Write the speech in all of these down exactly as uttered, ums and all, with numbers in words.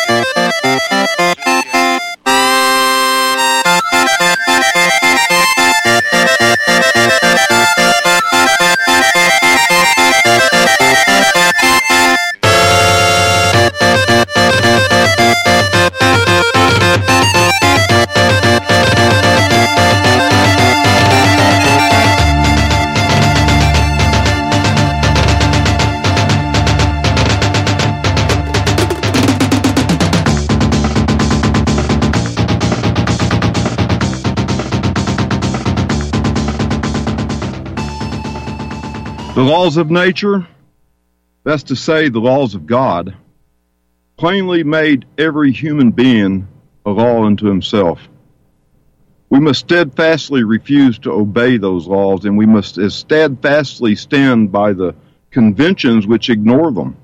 The laws of nature, that's to say the laws of God, plainly made every human being a law unto himself. We must steadfastly refuse to obey those laws, and we must as steadfastly stand by the conventions which ignore them.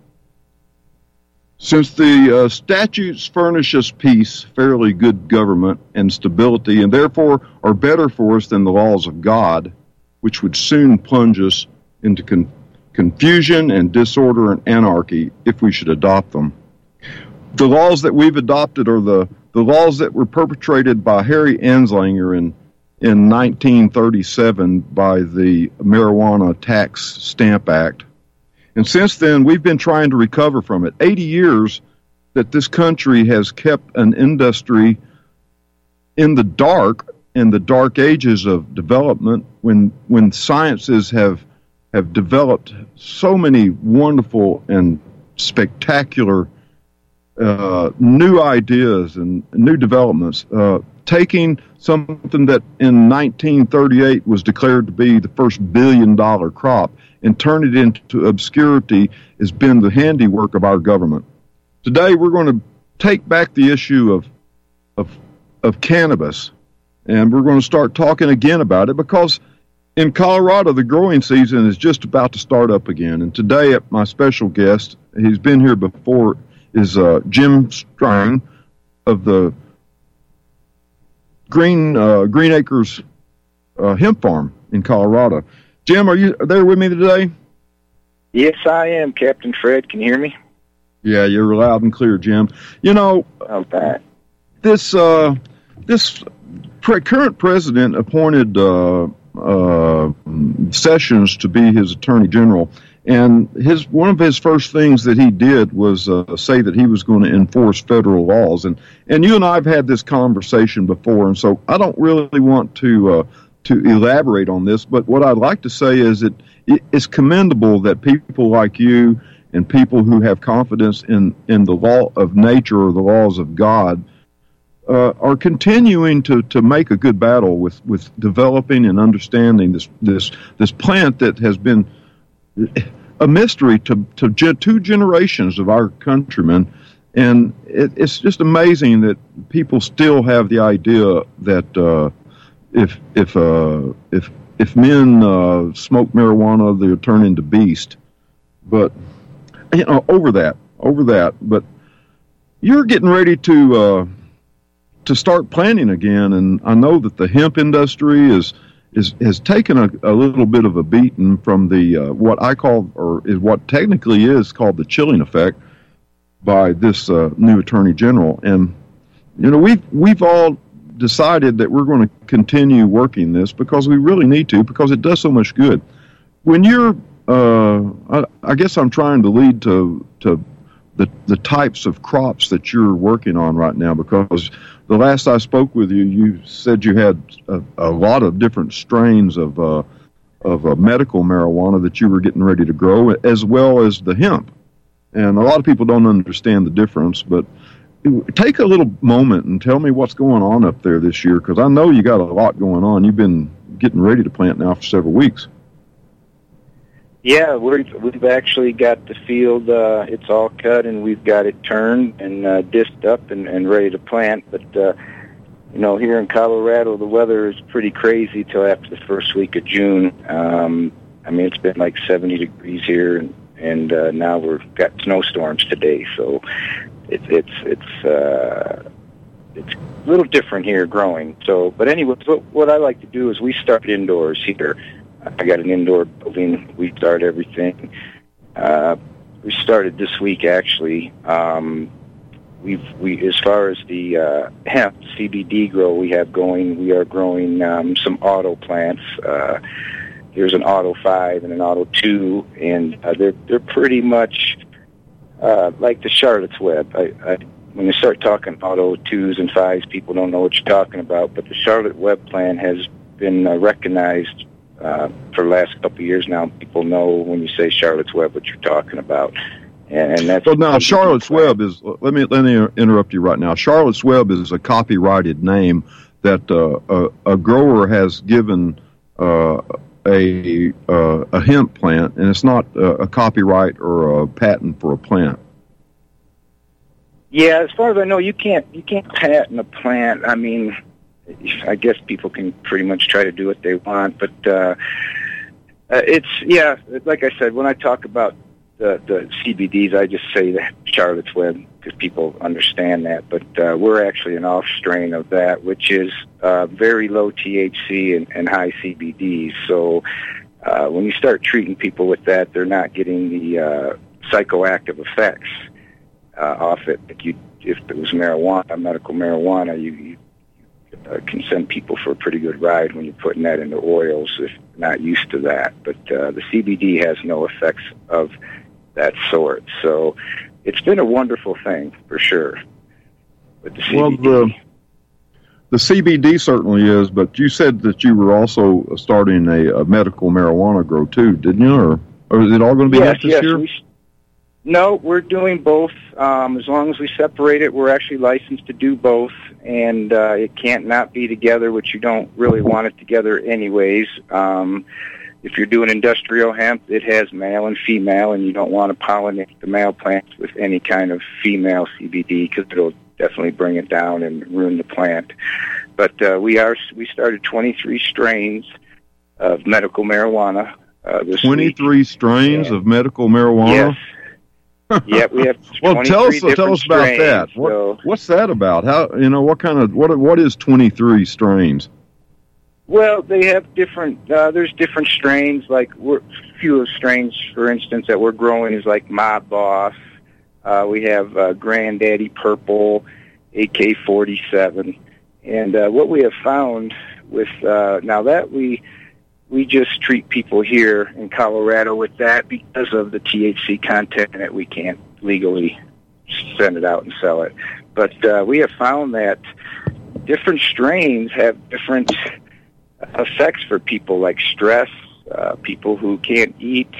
Since the uh, statutes furnish us peace, fairly good government, and stability, and therefore are better for us than the laws of God, which would soon plunge us into con- confusion and disorder and anarchy if we should adopt them. The laws that we've adopted are the, the laws that were perpetrated by Harry Anslinger in, in nineteen thirty-seven by the Marijuana Tax Stamp Act. And since then, we've been trying to recover from it. eighty years that this country has kept an industry in the dark, in the dark ages of development, when when sciences have have developed so many wonderful and spectacular uh, new ideas and new developments. Uh, taking something that in nineteen thirty-eight was declared to be the first billion dollar crop and turn it into obscurity has been the handiwork of our government. Today we're going to take back the issue of of of cannabis, and we're going to start talking again about it because in Colorado, the growing season is just about to start up again. And today, my special guest, he's been here before, is uh, Jim Strang of the Green uh, Green Acres uh, Hemp Farm in Colorado. Jim, are you there with me today? Yes, I am, Captain Fred. Can you hear me? Yeah, you're loud and clear, Jim. You know, okay. this uh, this pre- current president appointed Uh, uh, Sessions to be his attorney general, and his one of his first things that he did was uh, say that he was going to enforce federal laws. And and you and I have had this conversation before, and so I don't really want to uh, to elaborate on this. But what I'd like to say is that it's commendable that people like you and people who have confidence in in the law of nature or the laws of God Uh, are continuing to, to make a good battle with, with developing and understanding this this this plant that has been a mystery to, to ge- two generations of our countrymen. And it, it's just amazing that people still have the idea that uh, if if uh, if if men uh, smoke marijuana, they'll turn into beast. But you know, over that, over that. But you're getting ready to. Uh, to start planting again, and I know that the hemp industry is is has taken a, a little bit of a beating from the uh, what I call, or is what technically is called the chilling effect by this uh, new attorney general. And you know, we've we've all decided that we're going to continue working this because we really need to, because it does so much good. When you're, uh, I, I guess I'm trying to lead to to the the types of crops that you're working on right now, because the last I spoke with you, you said you had a, a lot of different strains of uh, of uh, medical marijuana that you were getting ready to grow, as well as the hemp. And a lot of people don't understand the difference, but take a little moment and tell me what's going on up there this year, because I know you got a lot going on. You've been getting ready to plant now for several weeks. Yeah, we're, we've actually got the field, uh, it's all cut, and we've got it turned and uh, disked up and, and ready to plant. But, uh, you know, here in Colorado, the weather is pretty crazy till after the first week of June. Um, I mean, it's been like seventy degrees here, and, and uh, now we've got snowstorms today. So it's it's it's uh, it's a little different here growing. So, but anyway, what, what I like to do is we start indoors here. I got an indoor building. We start everything. Uh, we started this week, actually. Um, we've we as far as the uh, hemp C B D grow we have going, we are growing um, some auto plants. Uh, there's an auto five and an auto two, and uh, they're they're pretty much uh, like the Charlotte's Web. I, I, when you start talking auto twos and fives, people don't know what you're talking about. But the Charlotte Web plant has been uh, recognized uh, for the last couple of years now. People know when you say Charlotte's Web what you're talking about. And, and that's well, now Charlotte's Web is. Let me let me interrupt you right now. Charlotte's Web is a copyrighted name that uh, a, a grower has given uh, a uh, a hemp plant, and it's not a, a copyright or a patent for a plant. Yeah, as far as I know, you can't you can't patent a plant. I mean, I guess people can pretty much try to do what they want, but uh, uh, it's yeah. Like I said, when I talk about the the C B Ds, I just say the Charlotte's Web because people understand that. But uh, we're actually an off strain of that, which is uh, very low T H C and, and high C B Ds. So uh, when you start treating people with that, they're not getting the uh, psychoactive effects Uh, off it. Like you, if it was marijuana, medical marijuana, you, you uh, can send people for a pretty good ride when you're putting that into oils if you're not used to that. But uh, the C B D has no effects of that sort. So it's been a wonderful thing for sure. With the C B D. Well, the, the C B D certainly is, but you said that you were also starting a, a medical marijuana grow too, didn't you? Or, or is it all going to be yes, that this yes, year? We, No, we're doing both. Um, as long as we separate it, we're actually licensed to do both, and uh, it can't not be together, which you don't really want it together anyways. Um, if you're doing industrial hemp, it has male and female, and you don't want to pollinate the male plants with any kind of female C B D because it'll definitely bring it down and ruin the plant. But uh, we are we started twenty-three strains of medical marijuana uh, this twenty-three week. strains yeah. of medical marijuana? Yes. Yeah, we have well, tell us tell us about strains, that. What, so. What's that about? How you know what kind of what what is twenty-three strains? Well, they have different. Uh, there's different strains. Like we're, few of strains, for instance, that we're growing is like Mob Boss. Uh, we have uh, Granddaddy Purple, A K forty-seven, and uh, what we have found with uh, now that we. We just treat people here in Colorado with that because of the T H C content that we can't legally send it out and sell it. But uh, we have found that different strains have different effects for people, like stress, uh, people who can't eat,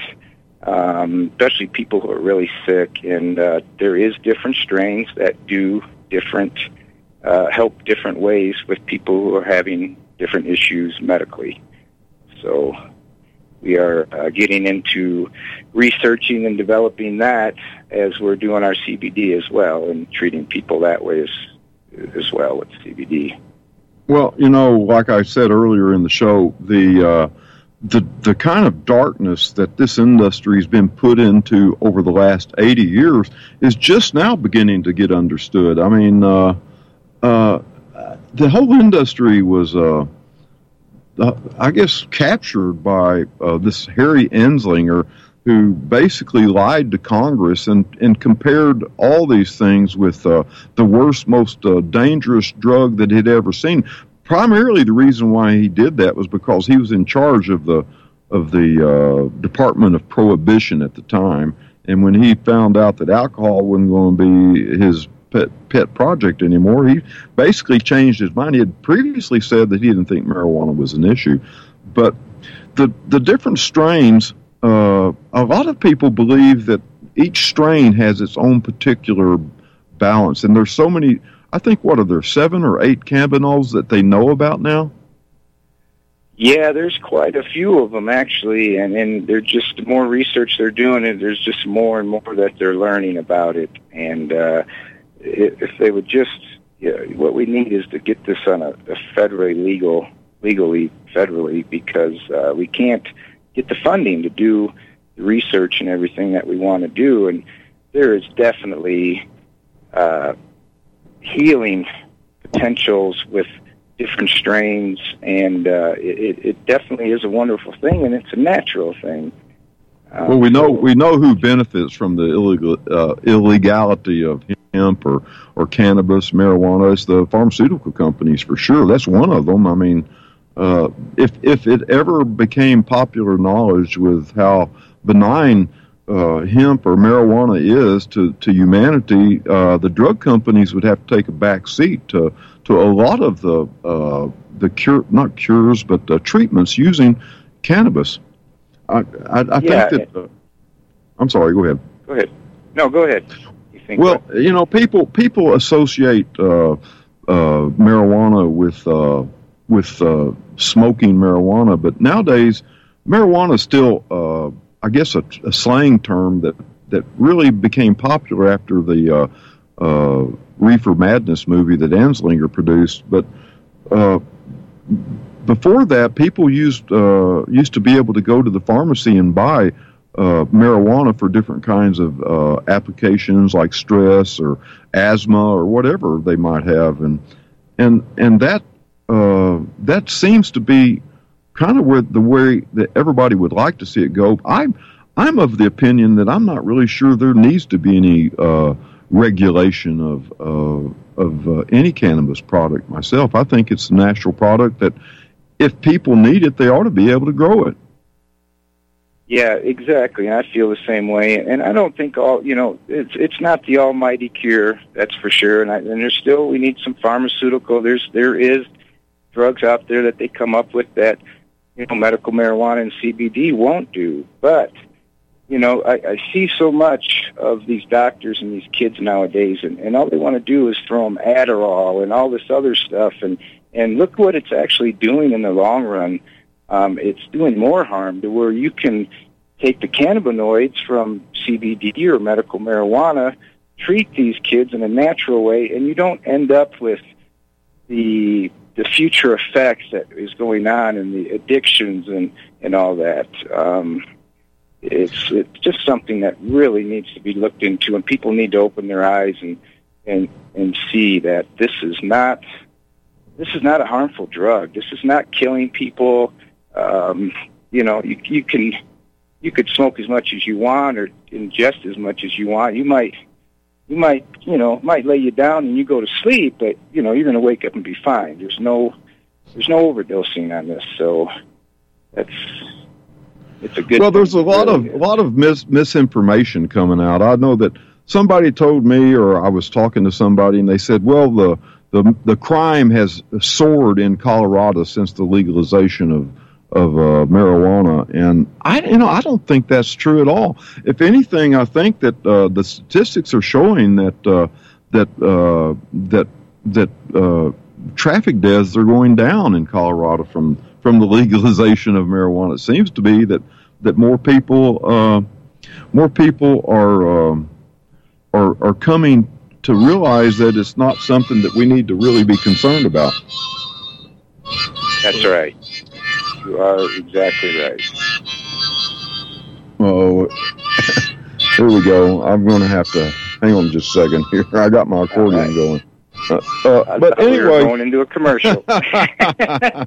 um, especially people who are really sick. And uh, there is different strains that do different, uh, help different ways with people who are having different issues medically. So we are uh, getting into researching and developing that as we're doing our C B D as well and treating people that way as, as well with C B D. Well, you know, like I said earlier in the show, the uh, the the kind of darkness that this industry has been put into over the last eighty years is just now beginning to get understood. I mean, uh, uh, the whole industry was... Uh, Uh, I guess captured by uh, this Harry Anslinger, who basically lied to Congress and, and compared all these things with uh, the worst, most uh, dangerous drug that he'd ever seen. Primarily, the reason why he did that was because he was in charge of the of the uh, Department of Prohibition at the time, and when he found out that alcohol wasn't going to be his pet pet project anymore, he basically changed his mind. He had previously said that he didn't think marijuana was an issue, but the the different strains, uh, a lot of people believe that each strain has its own particular balance, and there's so many. I think what are there seven or eight cannabinoids that they know about now? Yeah, there's quite a few of them actually, and and they're just the more research they're doing, and there's just more and more that they're learning about it, and. Uh, If they would just, you know, what we need is to get this on a, a federally legal, legally federally, because uh, we can't get the funding to do the research and everything that we want to do. And there is definitely uh, healing potentials with different strains, and uh, it, it definitely is a wonderful thing, and it's a natural thing. Um, well, we know we know who benefits from the illegal uh, illegality of hemp. hemp or, or cannabis, marijuana. It's the pharmaceutical companies for sure. That's one of them. I mean, uh, if if it ever became popular knowledge with how benign uh, hemp or marijuana is to, to humanity, uh, the drug companies would have to take a back seat to to a lot of the uh, the cure, not cures, but uh, treatments using cannabis. I, I, I yeah. think that. Uh, I'm sorry. Go ahead. Go ahead. No, go ahead. You think well, what? you know, people people associate uh, uh, marijuana with uh, with uh, smoking marijuana, but nowadays marijuana is still, uh, I guess, a, a slang term that that really became popular after the uh, uh, Reefer Madness movie that Anslinger produced. But uh, before that, people used uh, used to be able to go to the pharmacy and buy uh, marijuana for different kinds of uh, applications like stress or asthma or whatever they might have, and and and that uh, that seems to be kind of where the way that everybody would like to see it go. I'm I'm of the opinion that I'm not really sure there needs to be any uh, regulation of uh, of uh, any cannabis product myself. I think it's a natural product that if people need it, they ought to be able to grow it. Yeah, exactly. And I feel the same way. And I don't think all, you know, it's it's not the almighty cure, that's for sure. And, I, and there's still, we need some pharmaceutical. There's there is drugs out there that they come up with that, you know, medical marijuana and C B D won't do. But, you know, I, I see so much of these doctors and these kids nowadays, and, and all they want to do is throw them Adderall and all this other stuff. And, and look what it's actually doing in the long run. Um, it's doing more harm, to where you can take the cannabinoids from C B D or medical marijuana, treat these kids in a natural way, and you don't end up with the the future effects that is going on and the addictions and, and all that. Um, it's it's just something that really needs to be looked into, and people need to open their eyes and and and see that this is not this is not a harmful drug. This is not killing people. Um, you know, you, you can, you could smoke as much as you want or ingest as much as you want. You might, you might, you know, might lay you down and you go to sleep, but you know, you're going to wake up and be fine. There's no, there's no overdosing on this. So that's, it's a good. Well, there's a lot really of, a lot of mis- misinformation coming out. I know that somebody told me, or I was talking to somebody and they said, well, the, the, the crime has soared in Colorado since the legalization of, of uh, marijuana, and I, you know, I don't think that's true at all. If anything, I think that uh, the statistics are showing that uh, that uh, that that uh, traffic deaths are going down in Colorado from from the legalization of marijuana. It seems to be that that more people uh, more people are um, are are coming to realize that it's not something that we need to really be concerned about. That's right. You are exactly right. Oh, here we go. I'm going to have to hang on just a second here. I got my accordion right. going. Uh, uh, but anyway, we were going into a commercial. I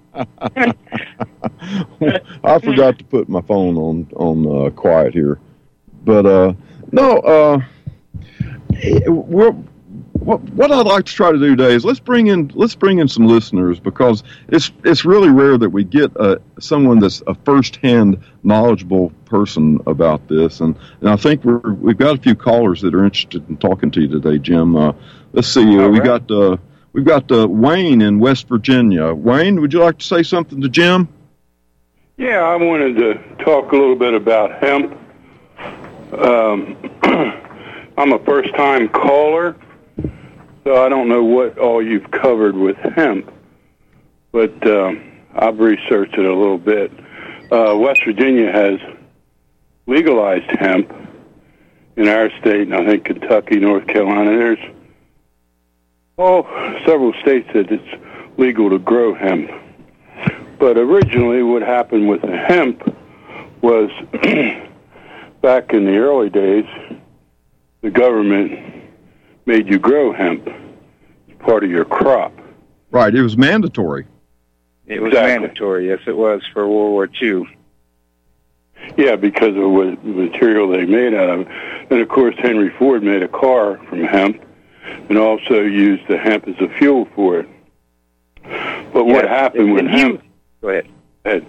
forgot to put my phone on on uh, quiet here, but uh, no. Uh, we're. What, what I'd like to try to do today is let's bring in let's bring in some listeners, because it's it's really rare that we get uh, someone that's a first-hand knowledgeable person about this, and, and I think we're we've got a few callers that are interested in talking to you today, Jim. Uh, let's see, uh, we right. got uh, we've got uh, Wayne in West Virginia. Wayne, would you like to say something to Jim? Yeah, I wanted to talk a little bit about hemp. Um, I'm a first-time caller. So I don't know what all you've covered with hemp, but uh, I've researched it a little bit. Uh, West Virginia has legalized hemp in our state, and I think Kentucky, North Carolina. There's well, several states that it's legal to grow hemp. But originally what happened with the hemp was back in the early days, the government made you grow hemp as part of your crop. Right, it was mandatory. It was exactly. mandatory, yes it was, for World War Two. Yeah, because of what the material they made out of it. And of course Henry Ford made a car from hemp, and also use the hemp as a fuel for it. But what Yeah, happened and- when and he- hemp... Go ahead. Ed.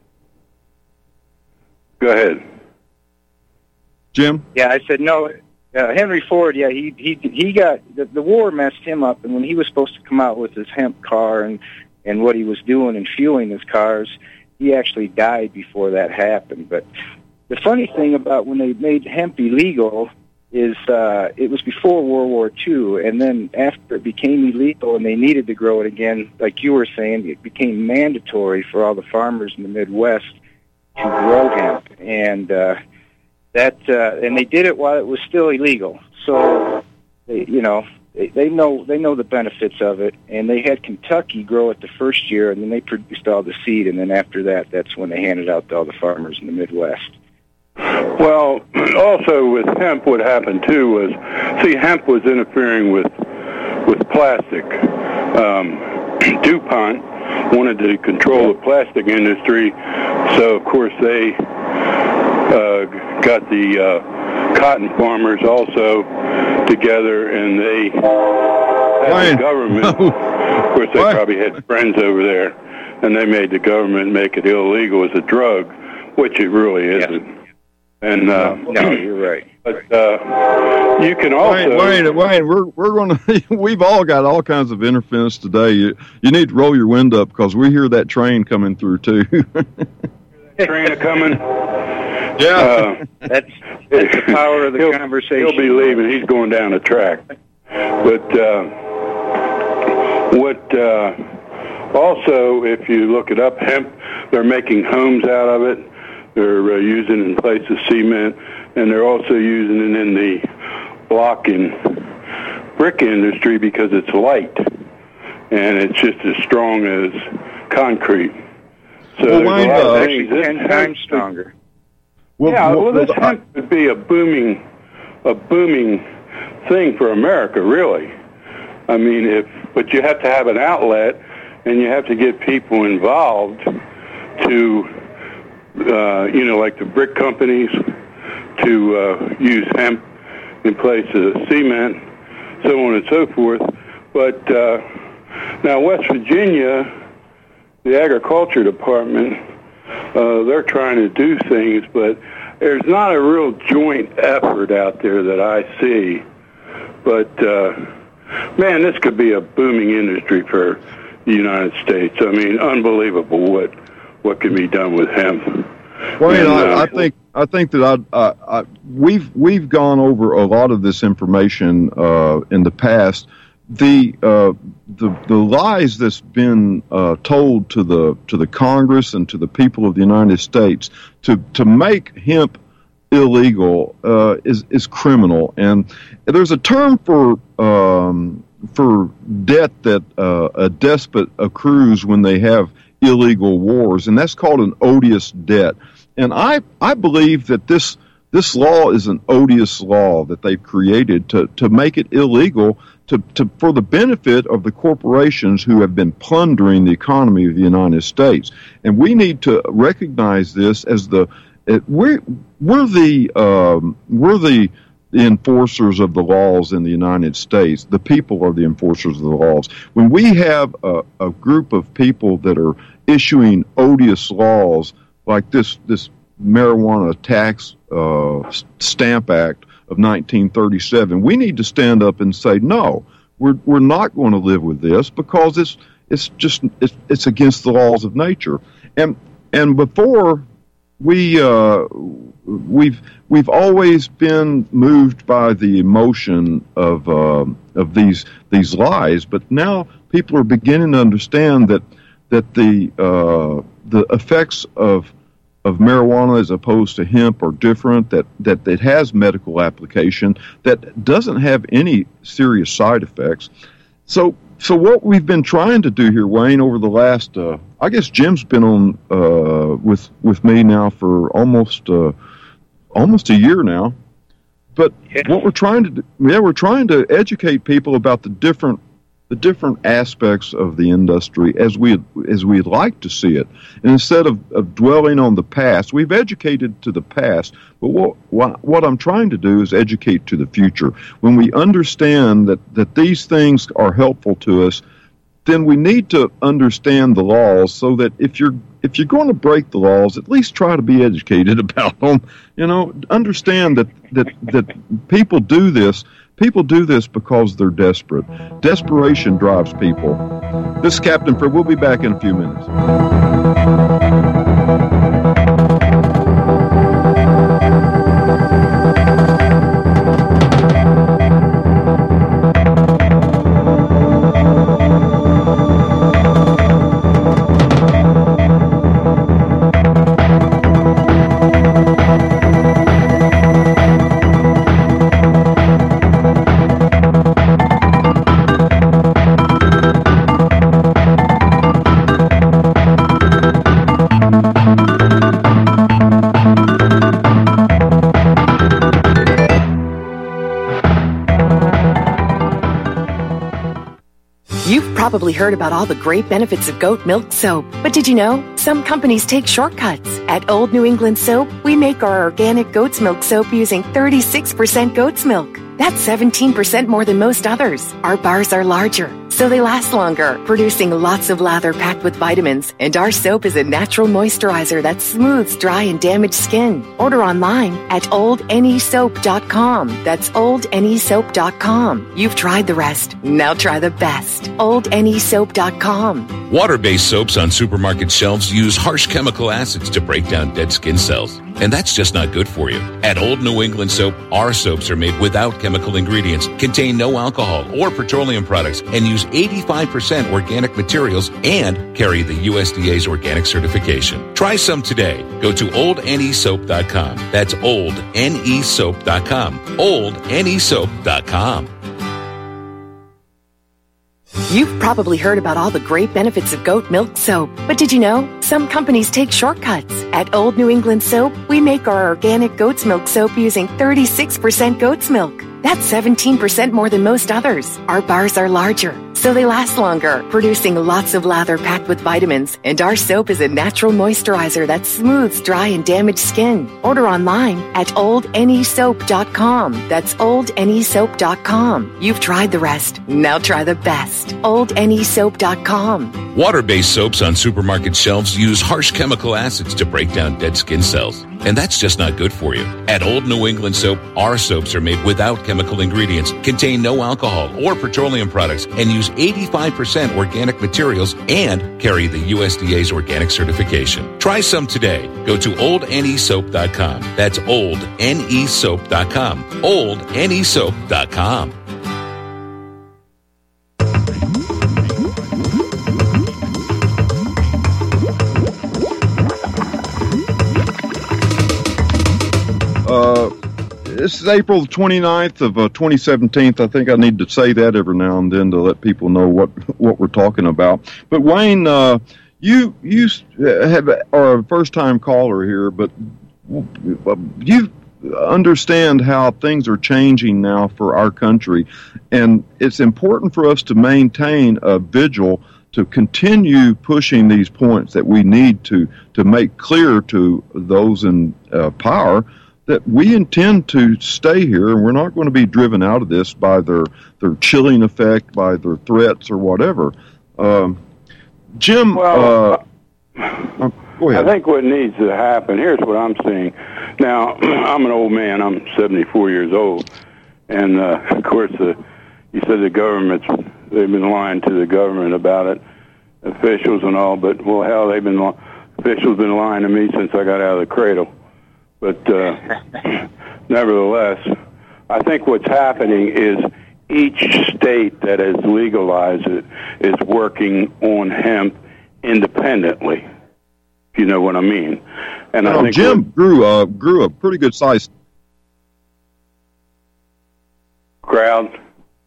Go ahead. Jim? Yeah, I said no. Uh, Henry Ford, yeah, he he he got the, the war messed him up, and when he was supposed to come out with his hemp car and and what he was doing and fueling his cars, he actually died before that happened. But the funny thing about when they made hemp illegal is uh, it was before World War Two, and then after it became illegal and they needed to grow it again, like you were saying, it became mandatory for all the farmers in the Midwest to grow hemp, and uh, that uh, and they did it while it was still illegal. So, they, you know, they, they know they know the benefits of it, and they had Kentucky grow it the first year, and then they produced all the seed, and then after that, that's when they handed out to all the farmers in the Midwest. Well, also with hemp, what happened too was, see, hemp was interfering with with plastic. Um, DuPont wanted to control the plastic industry, so of course they uh, got the uh, cotton farmers also together, and they had Ryan. the government. Of course, they What? probably had friends over there, and they made the government make it illegal as a drug, which it really isn't. And uh, No, you're right. but uh, you can also Wayne, Wayne, Wayne, we're we're going to. We've all got all kinds of interference today. You you need to roll your window up because we hear that train coming through too. train coming. Yeah, Uh, That's, that's the power of the he'll, conversation. He'll be leaving. He's going down the track. But uh, what uh, also, if you look it up, hemp, they're making homes out of it. They're uh, using it in place of cement, and they're also using it in the block and brick industry because it's light, and it's just as strong as concrete. So Well, there's Wayne, a lot of uh, things. Actually, This ten hemp- times stronger. well, yeah, well, this I- hemp would be a booming, a booming thing for America, really. I mean, if but you have to have an outlet, and you have to get people involved to, uh, you know, like the brick companies, to uh, use hemp in place of cement, so on and so forth. But uh, now West Virginia, the agriculture department, uh, they're trying to do things, but there's not a real joint effort out there that I see. But, uh, man, this could be a booming industry for the United States. I mean, unbelievable what what can be done with hemp. Wayne, And, I, uh, I think I think that I, I, I we've we've gone over a lot of this information uh, in the past. The uh, the the lies that's been uh, told to the to the Congress and to the people of the United States to to make hemp illegal uh, is is criminal. And there's a term for um, for debt that uh, a despot accrues when they have illegal wars, and that's called an odious debt. And I I believe that this this law is an odious law that they've created to to make it illegal to, to for the benefit of the corporations who have been plundering the economy of the United States. And we need to recognize this as the it, we're we're the um, we're the the enforcers of the laws in the United States. The people are the enforcers of the laws. When we have a, a group of people that are issuing odious laws like this this marijuana tax uh, stamp act of nineteen thirty-seven, we need to stand up and say, no, we're we're not going to live with this because it's it's just it's, it's against the laws of nature. And and before we uh, we've we've always been moved by the emotion of uh, of these these lies, but now people are beginning to understand that that the uh, the effects of of marijuana as opposed to hemp are different, that, that it has medical application, that doesn't have any serious side effects. So so what we've been trying to do here, Wayne, over the last, uh, I guess Jim's been on uh, with with me now for almost uh, almost a year now. But Yeah. what we're trying to do, yeah, we're trying to educate people about the different the different aspects of the industry as we as we'd like to see it. And instead of, of dwelling on the past, we've educated to the past, but what, what what I'm trying to do is educate to the future. When we understand that, that these things are helpful to us, then we need to understand the laws so that if you're if you're going to break the laws, at least try to be educated about them. You know, understand that that, that people do this. People do this because they're desperate. Desperation drives people. This is Captain Fred. We'll be back in a few minutes. Probably heard about all the great benefits of goat milk soap. But did you know some companies take shortcuts? At Old New England Soap, we make our organic goat's milk soap using thirty-six percent goat's milk. That's seventeen percent more than most others. Our bars are larger, so they last longer, producing lots of lather packed with vitamins. And our soap is a natural moisturizer that smooths dry and damaged skin. Order online at old n e soap dot com. That's old n e soap dot com. You've tried the rest. Now try the best. old n e soap dot com. Water-based soaps on supermarket shelves use harsh chemical acids to break down dead skin cells. And that's just not good for you. At Old New England Soap, our soaps are made without chemical ingredients, contain no alcohol or petroleum products, and use eighty-five percent organic materials and carry the U S D A's organic certification. Try some today. Go to old n e soap dot com. That's old n e soap dot com. old n e soap dot com. You've probably heard about all the great benefits of goat milk soap. But did you know some companies take shortcuts? At Old New England Soap, we make our organic goat's milk soap using thirty-six percent goat's milk. That's seventeen percent more than most others. Our bars are larger, so they last longer, producing lots of lather packed with vitamins. And our soap is a natural moisturizer that smooths dry and damaged skin. Order online at old n e soap dot com. That's old n e soap dot com. You've tried the rest. Now try the best. old n e soap dot com. Water-based soaps on supermarket shelves use harsh chemical acids to break down dead skin cells. And that's just not good for you. At Old New England Soap, our soaps are made without chemical ingredients, contain no alcohol or petroleum products, and use eighty-five percent organic materials and carry the U S D A's organic certification. Try some today. Go to old n e soap dot com. That's old n e soap dot com. old n e soap dot com. Uh, this is April twenty-ninth of uh, twenty seventeen. I think I need to say that every now and then to let people know what, what we're talking about. But Wayne, uh, you you have are a first-time caller here, but you understand how things are changing now for our country, and it's important for us to maintain a vigil to continue pushing these points that we need to to make clear to those in uh, power that we intend to stay here, and we're not going to be driven out of this by their, their chilling effect, by their threats or whatever. Um, Jim, well, uh, uh, go ahead. I think what needs to happen, here's what I'm seeing. Now, I'm an old man. I'm seventy-four years old. And, uh, of course, uh, you said the government's, they've been lying to the government about it, officials and all, but, well, hell, they've been, officials been lying to me since I got out of the cradle. But uh, nevertheless, I think what's happening is each state that has legalized it is working on hemp independently, if you know what I mean. And well, I think Jim grew, uh, grew a pretty good size crowd.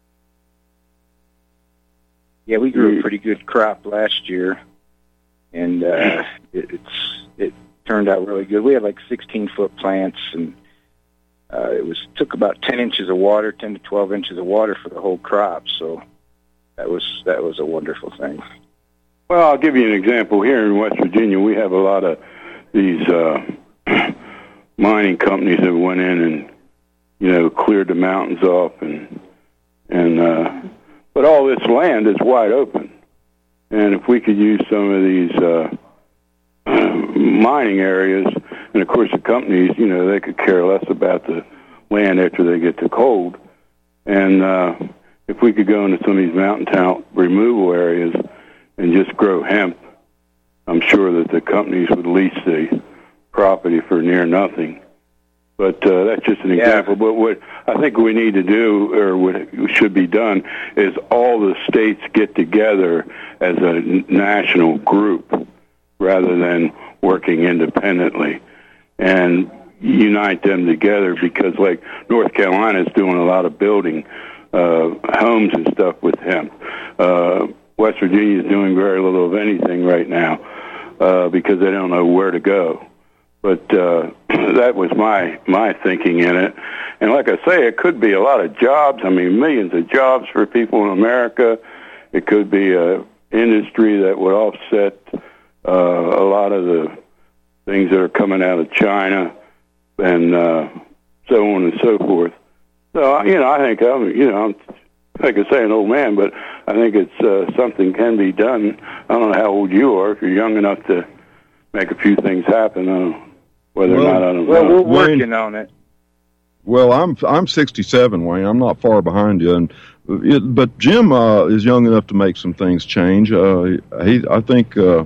Yeah, we grew a pretty good crop last year, and uh, it, it's it turned out really good. We had like sixteen foot plants, and uh, it was took about ten inches of water, ten to twelve inches of water for the whole crop. So uh, that was that was a wonderful thing. Well, I'll give you an example. Here in West Virginia, we have a lot of these uh, mining companies that went in and, you know, cleared the mountains off, and and uh, but all this land is wide open, and if we could use some of these uh, mining areas, and of course the companies, you know, they could care less about the land after they get to cold, and uh, if we could go into some of these mountaintop removal areas and just grow hemp, I'm sure that the companies would lease the property for near nothing. But uh, that's just an yeah. example. But what I think we need to do, or what should be done, is all the states get together as a national group rather than working independently, and unite them together, because like North Carolina is doing a lot of building uh, homes and stuff with hemp. Uh, West Virginia is doing very little of anything right now uh, because they don't know where to go. But uh, that was my my thinking in it. And like I say, it could be a lot of jobs. I mean, millions of jobs for people in America. It could be a industry that would offset uh, a lot of the things that are coming out of China, and uh, so on and so forth. So, you know, I think I'm, you know, I'm, like I say, an old man, but I think it's uh, something can be done. I don't know how old you are. If you're young enough to make a few things happen, I don't know whether well, or not I don't well, know. We're working Wayne, on it. Well, I'm I'm sixty-seven, Wayne. I'm not far behind you, and it, but Jim uh, is young enough to make some things change. Uh, he, I think, uh,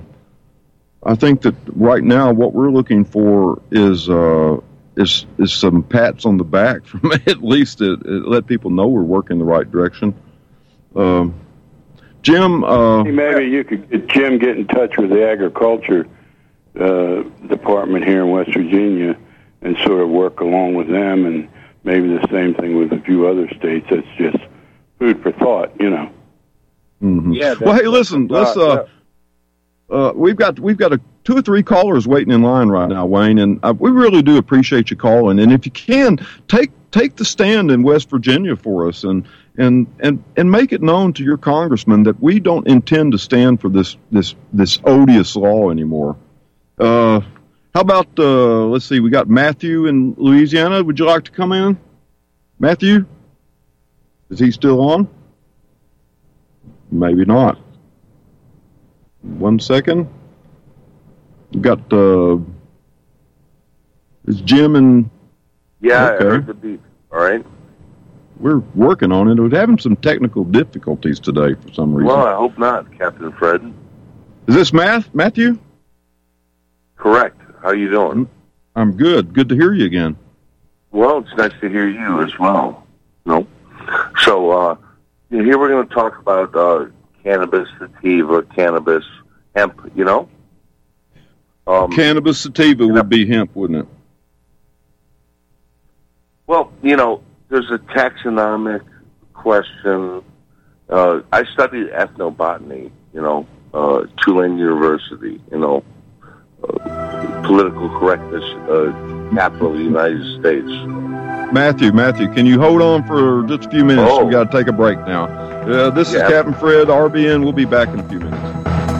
I think that right now what we're looking for is uh, is is some pats on the back from at least to, to let people know we're working the right direction. Um, Jim, uh, maybe you could get Jim get in touch with the agriculture uh, department here in West Virginia and sort of work along with them, and maybe the same thing with a few other states. That's just food for thought, you know. Mm-hmm. Yeah. Well, hey, listen, let's. Uh, uh, we've got we've got a two or three callers waiting in line right now, Wayne, and uh, we really do appreciate you calling. And if you can, take take the stand in West Virginia for us, and and and and make it known to your congressman that we don't intend to stand for this this this odious law anymore. Uh, how about uh, let's see, we got Matthew in Louisiana. Would you like to come in, Matthew? Is he still on? Maybe not. One second. We've got uh, is Jim and yeah, okay. I heard the beep. All right. We're working on it. We're having some technical difficulties today for some reason. Well, I hope not, Captain Fred. Is this Matt, Matthew? Correct. How you doing? I'm good. Good to hear you again. Well, it's nice to hear you as well. No. So uh, here we're going to talk about uh, cannabis sativa, cannabis hemp. You know. Um, Cannabis sativa would know, be hemp, wouldn't it? Well, you know, there's a taxonomic question. Uh, I studied ethnobotany, you know, uh, Tulane University, you know, uh, political correctness, uh, capital of the United States. Matthew, Matthew, can you hold on for just a few minutes? Oh. We've got to take a break now. Uh, this yeah. is Captain Fred, R B N. We'll be back in a few minutes.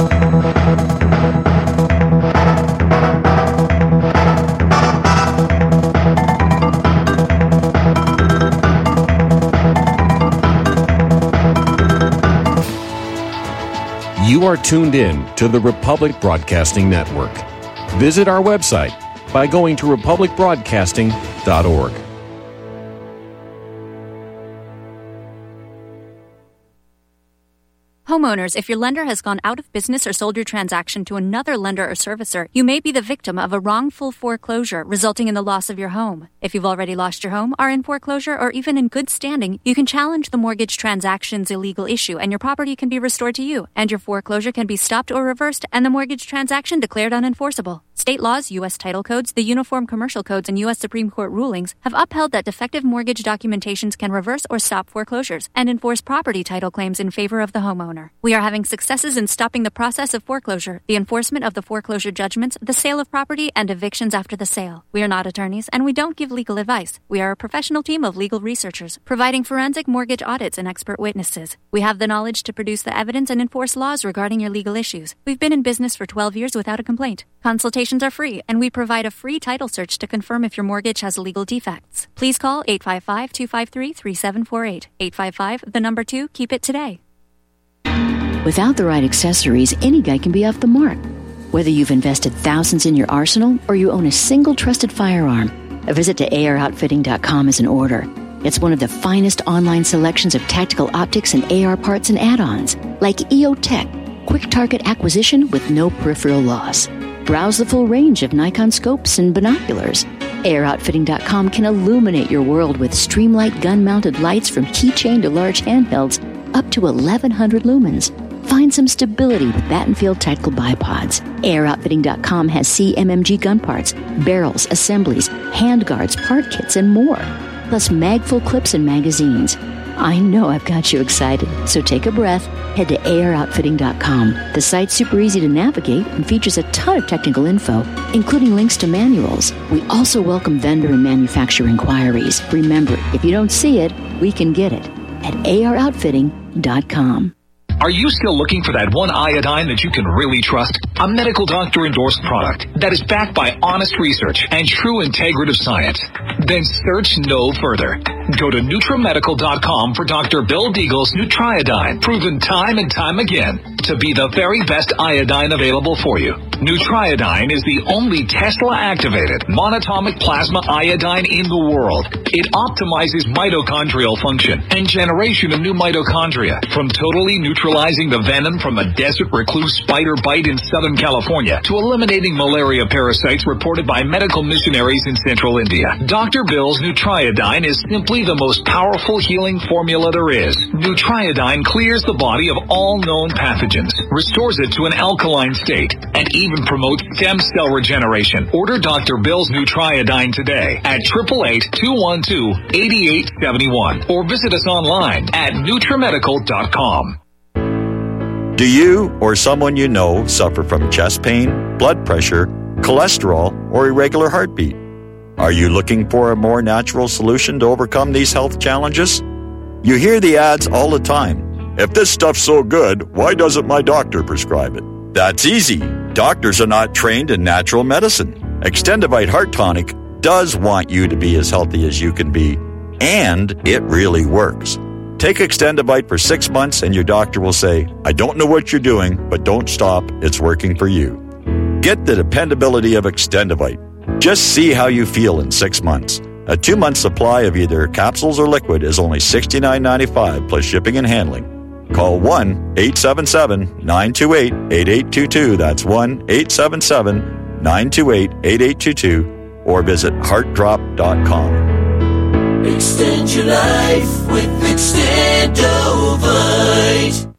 You are tuned in to the Republic Broadcasting Network. Visit our website by going to republic broadcasting dot org. Homeowners, if your lender has gone out of business or sold your transaction to another lender or servicer, you may be the victim of a wrongful foreclosure resulting in the loss of your home. If you've already lost your home, are in foreclosure, or even in good standing, you can challenge the mortgage transaction's illegal issue and your property can be restored to you, and your foreclosure can be stopped or reversed and the mortgage transaction declared unenforceable. State laws, U S title codes, the Uniform Commercial Codes, and U S Supreme Court rulings have upheld that defective mortgage documentations can reverse or stop foreclosures and enforce property title claims in favor of the homeowner. homeowner. We are having successes in stopping the process of foreclosure, the enforcement of the foreclosure judgments, the sale of property, and evictions after the sale. We are not attorneys, and we don't give legal advice. We are a professional team of legal researchers, providing forensic mortgage audits and expert witnesses. We have the knowledge to produce the evidence and enforce laws regarding your legal issues. We've been in business for twelve years without a complaint. Consultations are free, and we provide a free title search to confirm if your mortgage has legal defects. Please call eight five five, two five three, three seven four eight. eight five five, the number two, keep it today. Without the right accessories, any guy can be off the mark. Whether you've invested thousands in your arsenal or you own a single trusted firearm, a visit to A R outfitting dot com is in order. It's one of the finest online selections of tactical optics and A R parts and add-ons, like E O Tech, quick target acquisition with no peripheral loss. Browse the full range of Nikon scopes and binoculars. A R outfitting dot com can illuminate your world with Streamlight gun-mounted lights from keychain to large handhelds up to eleven hundred lumens. Find some stability with Battenfield Tactical Bipods. A R outfitting dot com has C M M G gun parts, barrels, assemblies, handguards, part kits, and more. Plus mag-full clips and magazines. I know I've got you excited, so take a breath. Head to A R outfitting dot com. The site's super easy to navigate and features a ton of technical info, including links to manuals. We also welcome vendor and manufacturer inquiries. Remember, if you don't see it, we can get it at A R outfitting dot com. Are you still looking for that one iodine that you can really trust? A medical doctor endorsed product that is backed by honest research and true integrative science? Then search no further. Go to NutriMedical dot com for Doctor Bill Deagle's Nutriodine, proven time and time again to be the very best iodine available for you. Nutriodine is the only Tesla-activated monatomic plasma iodine in the world. It optimizes mitochondrial function and generation of new mitochondria, from totally neutralizing the venom from a desert recluse spider bite in Southern California to eliminating malaria parasites reported by medical missionaries in central India. Doctor Bill's Nutriodine is simply the most powerful healing formula there is. Nutriodine clears the body of all known pathogens, restores it to an alkaline state, and even promotes stem cell regeneration. Order Doctor Bill's Nutriodine today at eight eight eight, two one two, eight eight seven one or visit us online at NutriMedical dot com. Do you or someone you know suffer from chest pain, blood pressure, cholesterol, or irregular heartbeat? Are you looking for a more natural solution to overcome these health challenges? You hear the ads all the time. If this stuff's so good, why doesn't my doctor prescribe it? That's easy. Doctors are not trained in natural medicine. Extendivite Heart Tonic does want you to be as healthy as you can be, and it really works. Take Extendivite for six months and your doctor will say, I don't know what you're doing, but don't stop. It's working for you. Get the dependability of Extendivite. Just see how you feel in six months. A two-month supply of either capsules or liquid is only sixty-nine ninety-five plus shipping and handling. Call one eight seven seven, nine two eight, eight eight two two. That's one eight seven seven, nine two eight, eight eight two two or visit heart drop dot com. Extend your life with Extendovite.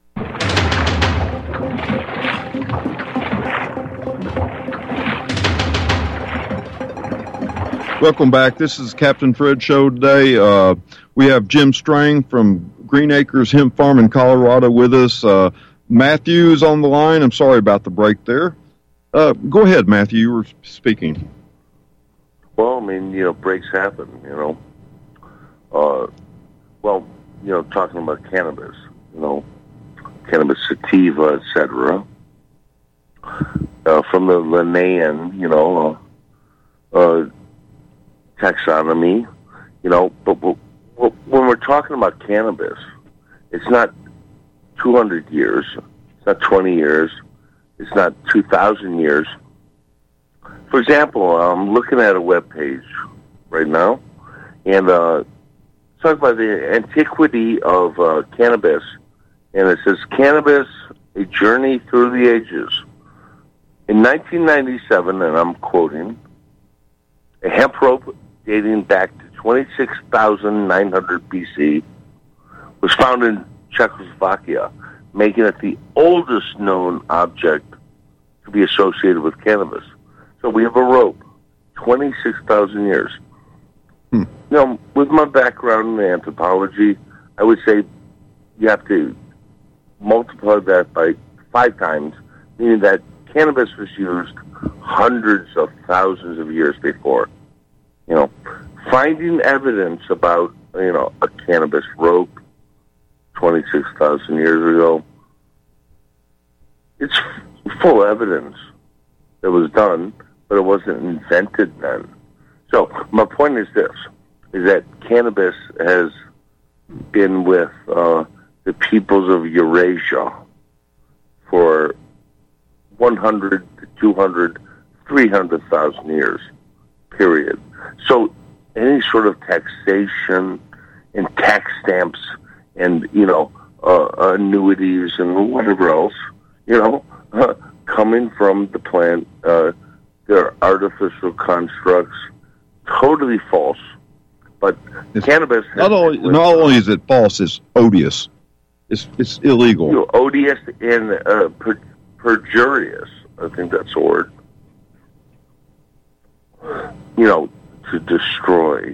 Welcome back. This is Captain Fred Show today. Uh, we have Jim Strang from Green Acres Hemp Farm in Colorado with us. Uh, Matthew's on the line. I'm sorry about the break there. Uh, go ahead, Matthew. You were speaking. Well, I mean, you know, breaks happen, you know. Uh, well, you know, talking about cannabis, you know, cannabis sativa, et cetera. Uh, from the Linnaean, you know, uh, uh, taxonomy, you know, but, but when we're talking about cannabis, it's not two hundred years, it's not twenty years, it's not two thousand years. For example, I'm looking at a web page right now, and uh, it's talking about the antiquity of uh, cannabis, and it says, Cannabis, a Journey Through the Ages. In nineteen ninety-seven, and I'm quoting, a hemp rope dating back to twenty-six thousand nine hundred B C was found in Czechoslovakia, making it the oldest known object to be associated with cannabis. So we have a rope, twenty-six thousand years. Hmm. You know, with my background in anthropology, I would say you have to multiply that by five times, meaning that cannabis was used hundreds of thousands of years before. You know, finding evidence about, you know, a cannabis rope twenty-six thousand years ago, it's full evidence that was done, but it wasn't invented then. So my point is this, is that cannabis has been with uh, the peoples of Eurasia for one hundred to two hundred, three hundred thousand years, period. So any sort of taxation and tax stamps and, you know, uh, annuities and whatever else, you know, uh, coming from the plant, uh, they're artificial constructs, totally false. But it's cannabis has not only not only is it false, it's odious. It's it's illegal. You know, odious and uh, per, perjurious. I think that's the word. You know, to destroy.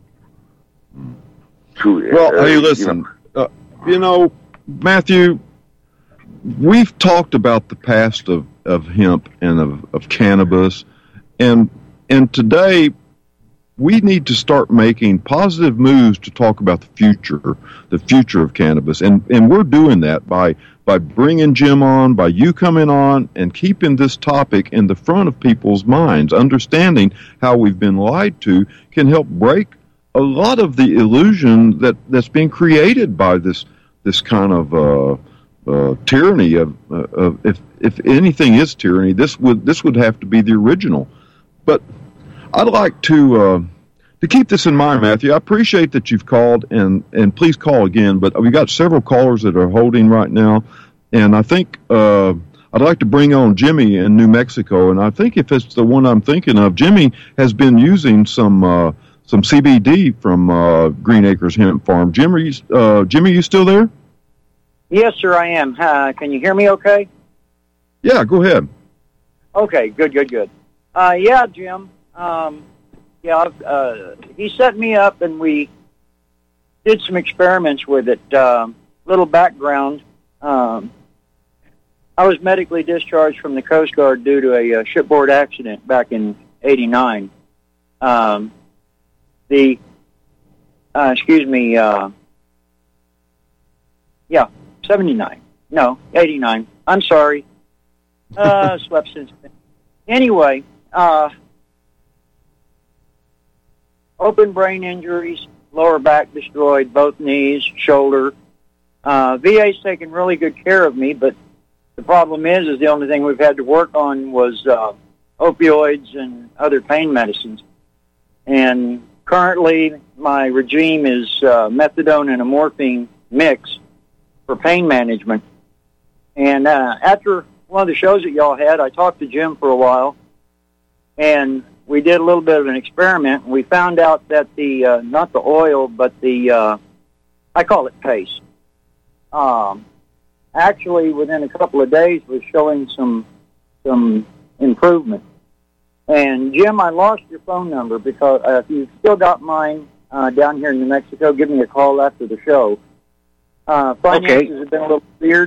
To well, uh, hey, listen. You know, uh, you know, Matthew, we've talked about the past of, of hemp and of, of cannabis, and and today we need to start making positive moves to talk about the future, the future of cannabis, and and we're doing that by by bringing Jim on, by you coming on, and keeping this topic in the front of people's minds. Understanding how we've been lied to can help break a lot of the illusion that that's being created by this this kind of uh, uh, tyranny of, uh, of if if anything is tyranny, this would this would have to be the original. But I'd like to uh, to keep this in mind, Matthew. I appreciate that you've called, and, and please call again. But we've got several callers that are holding right now, and I think uh, I'd like to bring on Jimmy in New Mexico. And I think if it's the one I'm thinking of, Jimmy has been using some uh, some C B D from uh, Green Acres Hemp Farm. Jimmy, uh, Jimmy, you still there? Yes, sir, I am. Uh, can you hear me okay? Yeah, go ahead. Okay, good, good, good. Uh, yeah, Jim. Um, yeah, uh, he set me up, and we did some experiments with it. Uh, little background. Um, I was medically discharged from the Coast Guard due to a, a shipboard accident back in eighty-nine. Um, the, uh, excuse me, uh, yeah, seventy-nine. No, eighty-nine. I'm sorry. Uh, slept since then. Anyway, uh, open brain injuries, lower back destroyed, both knees, shoulder. Uh, V A's taken really good care of me, but the problem is, is the only thing we've had to work on was uh, opioids and other pain medicines. And currently, my regime is uh, methadone and a morphine mix for pain management. And uh, after one of the shows that y'all had, I talked to Jim for a while, and we did a little bit of an experiment, and we found out that the, uh, not the oil, but the, uh, I call it paste, um, actually within a couple of days was showing some, some improvement. And Jim, I lost your phone number because uh, if you've still got mine uh, down here in New Mexico, give me a call after the show. Uh, finances okay. have been a little weird,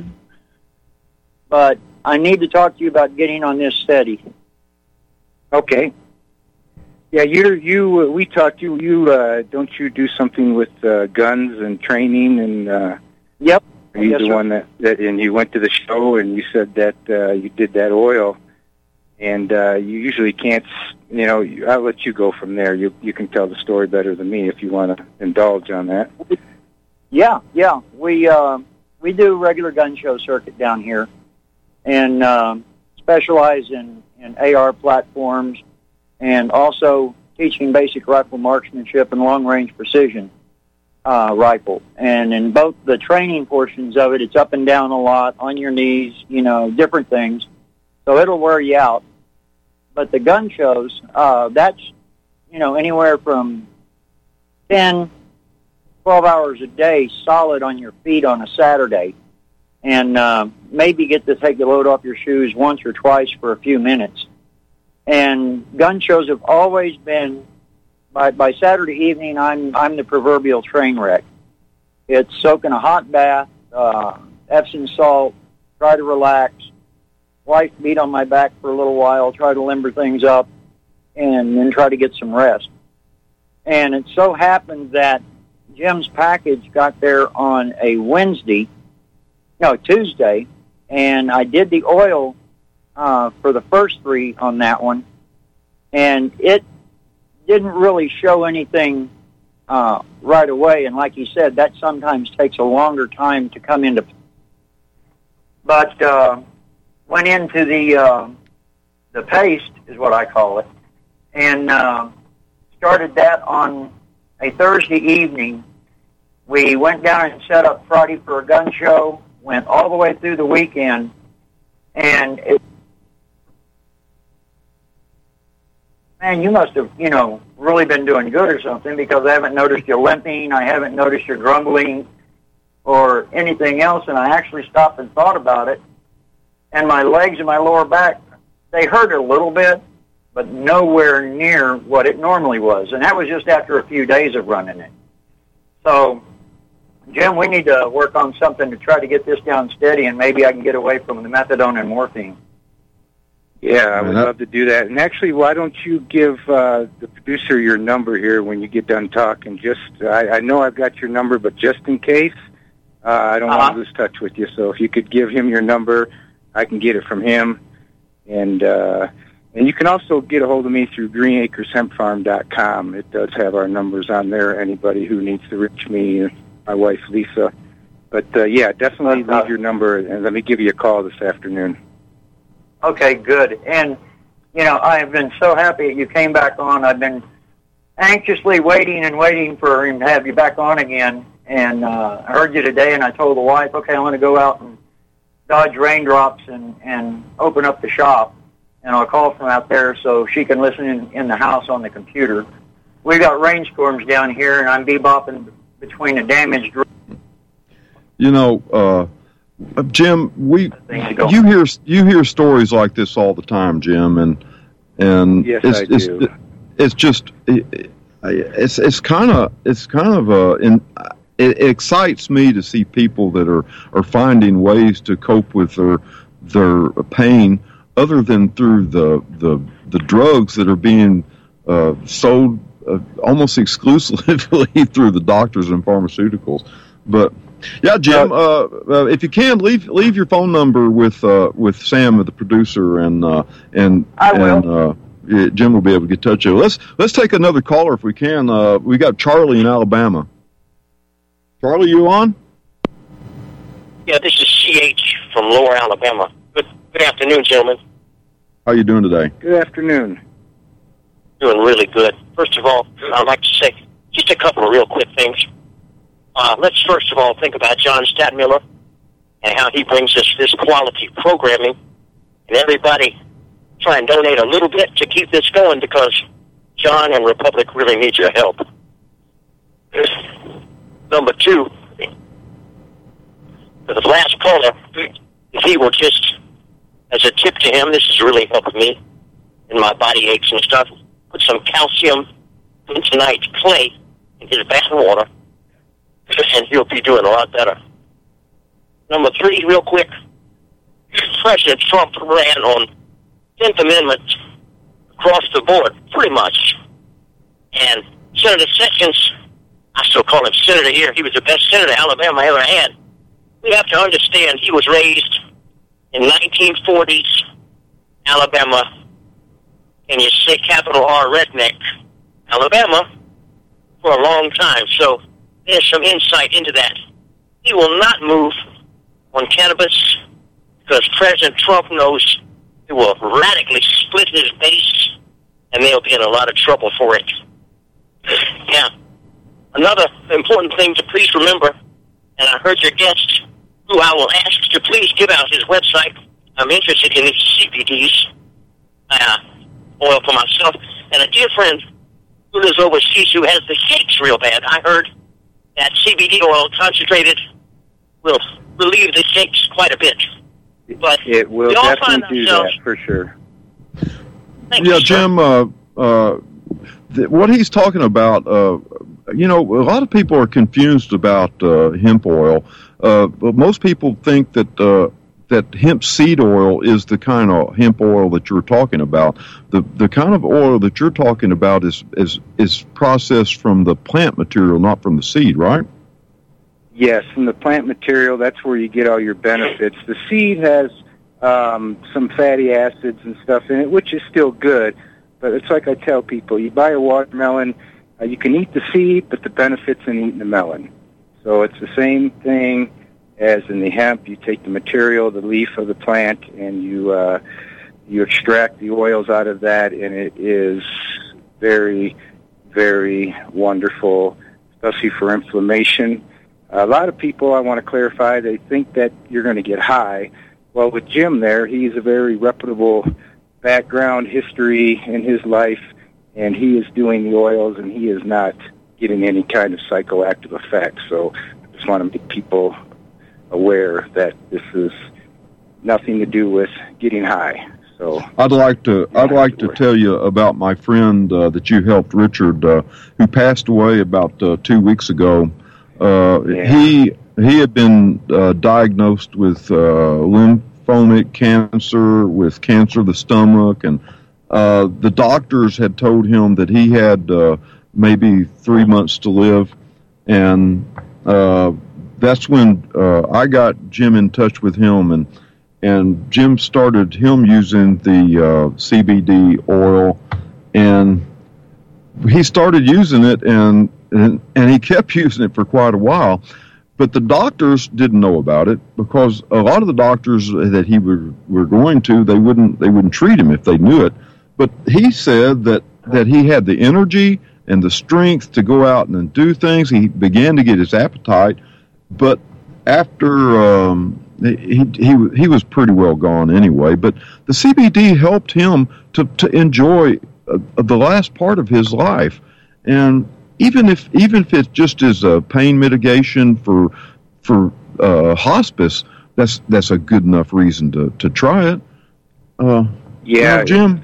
but I need to talk to you about getting on this steady. Okay. Yeah, you you uh, we talked to you. Uh, don't you do something with uh, guns and training and? Uh, yep. Are you yes, the sir. one that, that and you went to the show and you said that uh, you did that oil, and uh, you usually can't. You know, I'll let you go from there. You you can tell the story better than me if you want to indulge on that. Yeah, yeah. We uh, we do regular gun show circuit down here, and uh, specialize in, in A R platforms, and also teaching basic rifle marksmanship and long-range precision uh, rifle. And in both the training portions of it, it's up and down a lot, on your knees, you know, different things. So it'll wear you out. But the gun shows, uh, that's, you know, anywhere from ten, twelve hours a day solid on your feet on a Saturday. And uh, maybe get to take the load off your shoes once or twice for a few minutes. And gun shows have always been, by, by Saturday evening, I'm I'm the proverbial train wreck. It's soaking a hot bath, uh, Epsom salt, try to relax. Wife beat on my back for a little while, try to limber things up, and then try to get some rest. And it so happened that Jim's package got there on a Wednesday, no, Tuesday, and I did the oil uh, for the first three on that one, and it didn't really show anything uh, right away. And like he said, that sometimes takes a longer time to come into play. But uh, went into the uh, the paste, is what I call it, and uh, started that on a Thursday evening. We went down and set up Friday for a gun show, went all the way through the weekend, and it, man, you must have, you know, really been doing good or something, because I haven't noticed you limping, I haven't noticed you grumbling or anything else, and I actually stopped and thought about it, and my legs and my lower back, they hurt a little bit, but nowhere near what it normally was, and that was just after a few days of running it. So, Jim, we need to work on something to try to get this down steady, and maybe I can get away from the methadone and morphine. Yeah, I would love to do that. And actually, why don't you give uh, the producer your number here when you get done talking? Just, I, I know I've got your number, but just in case, uh, I don't uh-huh. want to lose touch with you. So if you could give him your number, I can get it from him. And uh, and you can also get a hold of me through green acres hemp farm dot com. It does have our numbers on there, anybody who needs to reach me, my wife, Lisa. But, uh, yeah, definitely leave your number, and let me give you a call this afternoon. Okay, good. And, you know, I have been so happy that you came back on. I've been anxiously waiting and waiting for him to have you back on again. And uh, I heard you today, and I told the wife, okay, I want to go out and dodge raindrops and, and open up the shop. And I'll call from out there so she can listen in, in the house on the computer. We've got rainstorms down here, and I'm bebopping between the damaged roofs. You know, uh, Jim, we you hear you hear stories like this all the time, Jim, and and yes, it's I it's, do. it's just it, it's it's kind of it's kind of uh, in, it excites me to see people that are, are finding ways to cope with their their pain other than through the the, the drugs that are being uh, sold uh, almost exclusively through the doctors and pharmaceuticals. But yeah, Jim, uh, uh, if you can, leave leave your phone number with uh, with Sam, the producer, and uh, and I will. and uh, yeah, Jim will be able to get in touch with you. Let's let's take another caller if we can. Uh, we got Charlie in Alabama. Charlie, you on? Yeah, this is C H from Lower Alabama. Good good afternoon, gentlemen. How you doing today? Good afternoon. Doing really good. First of all, I'd like to say just a couple of real quick things. Uh, let's first of all think about John Stadtmiller and how he brings us this quality programming. And everybody try and donate a little bit to keep this going, because John and Republic really need your help. Number two, for the last caller, if he will just, as a tip to him, this has really helped me in my body aches and stuff, put some calcium bentonite clay in his bath water, and he'll be doing a lot better. Number three, real quick, President Trump ran on Tenth Amendment across the board, pretty much. And Senator Sessions, I still call him Senator here, he was the best senator Alabama ever had. We have to understand he was raised in nineteen forties Alabama, and you say capital R redneck, Alabama, for a long time. So there's some insight into that. He will not move on cannabis because President Trump knows it will radically split his base, and they'll be in a lot of trouble for it. Yeah. Another important thing to please remember, and I heard your guest, who I will ask to please give out his website. I'm interested in these C B Ds, uh, oil for myself, and a dear friend who lives overseas who has the shakes real bad. I heard that C B D oil concentrated will relieve the shakes quite a bit. But it will definitely do that, for sure. Yeah, Jim, uh, uh, th- what he's talking about, uh, you know, a lot of people are confused about uh, hemp oil. Uh, but most people think that uh, that hemp seed oil is the kind of hemp oil that you're talking about. The the kind of oil that you're talking about is is is processed from the plant material, not from the seed, right? Yes, from the plant material. That's where you get all your benefits. The seed has um, some fatty acids and stuff in it, which is still good. But it's like I tell people: you buy a watermelon, uh, you can eat the seed, but the benefits in eating the melon. So it's the same thing as in the hemp. You take the material, the leaf of the plant, and you uh, you extract the oils out of that, and it is very, very wonderful, especially for inflammation. A lot of people, I want to clarify, they think that you're going to get high. Well, with Jim there, he's a very reputable background history in his life, and he is doing the oils, and he is not getting any kind of psychoactive effect. So I just want to make people aware that this is nothing to do with getting high. So I'd like to I'd like to tell you about my friend uh, that you helped, Richard, uh, who passed away about uh, two weeks ago. Uh, yeah. He he had been uh, diagnosed with uh, lymphomic cancer, with cancer of the stomach, and uh, the doctors had told him that he had uh, maybe three months to live, and uh, that's when uh, I got Jim in touch with him, and and Jim started him using the uh, C B D oil, and he started using it, and, and and he kept using it for quite a while. But the doctors didn't know about it, because a lot of the doctors that he were, were going to, they wouldn't they wouldn't treat him if they knew it. But he said that, that he had the energy and the strength to go out and do things. He began to get his appetite, but after um, he he he was pretty well gone anyway. But the C B D helped him to to enjoy uh, the last part of his life, and even if even if it just is a pain mitigation for for uh, hospice, that's that's a good enough reason to to try it. Uh, yeah, Jim.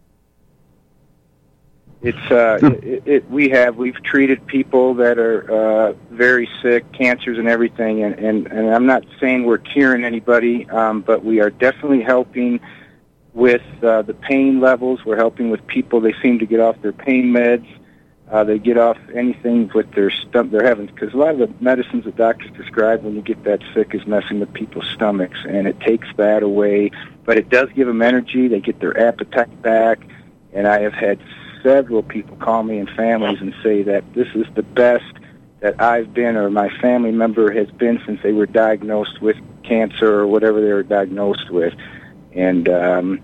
It's uh, it, it, we have we've treated people that are uh, very sick, cancers and everything, and, and, and I'm not saying we're curing anybody, um, but we are definitely helping with uh, the pain levels. We're helping with people. They seem to get off their pain meds. Uh, they get off anything with their stomach. They're having, because a lot of the medicines that doctors prescribe when you get that sick is messing with people's stomachs, and it takes that away. But it does give them energy. They get their appetite back, and I have had several people call me and families and say that this is the best that I've been or my family member has been since they were diagnosed with cancer or whatever they were diagnosed with. And um,